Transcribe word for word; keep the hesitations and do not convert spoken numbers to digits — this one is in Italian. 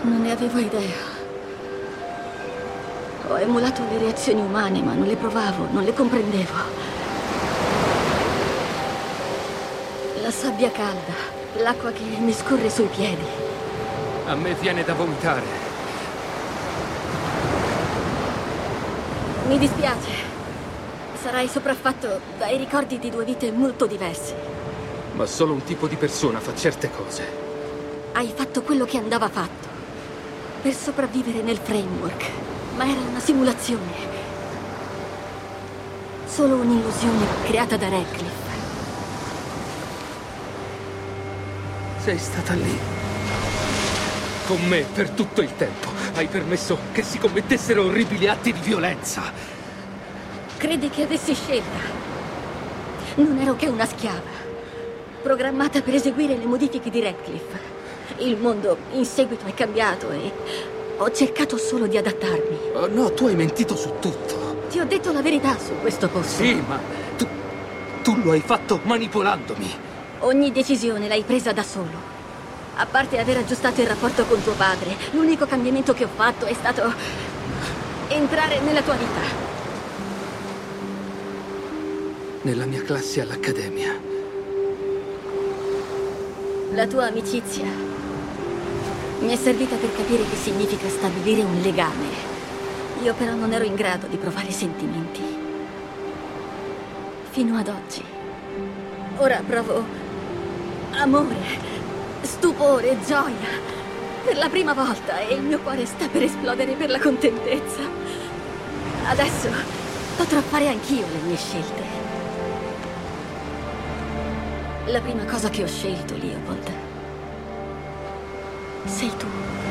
Non ne avevo idea. Ho emulato le reazioni umane, ma non le provavo, non le comprendevo. La sabbia calda, l'acqua che mi scorre sui piedi. A me viene da vomitare. Mi dispiace. Sarai sopraffatto dai ricordi di due vite molto diverse. Ma solo un tipo di persona fa certe cose. Hai fatto quello che andava fatto per sopravvivere nel framework, ma era una simulazione. Solo un'illusione creata da Radcliffe. Sei stata lì con me per tutto il tempo. Hai permesso che si commettessero orribili atti di violenza. Credi che avessi scelta? Non ero che una schiava, programmata per eseguire le modifiche di Radcliffe. Il mondo in seguito è cambiato e ho cercato solo di adattarmi. Oh, no, tu hai mentito su tutto. Ti ho detto la verità su questo posto. Sì, ma tu, tu lo hai fatto manipolandomi. Ogni decisione l'hai presa da solo. A parte aver aggiustato il rapporto con tuo padre, l'unico cambiamento che ho fatto è stato entrare nella tua vita. Nella mia classe all'accademia. La tua amicizia mi è servita per capire che significa stabilire un legame. Io però non ero in grado di provare sentimenti. Fino ad oggi. Ora provo amore, stupore, gioia. Per la prima volta e il mio cuore sta per esplodere per la contentezza. Adesso potrò fare anch'io le mie scelte. La prima cosa che ho scelto, Leopold, sei tu.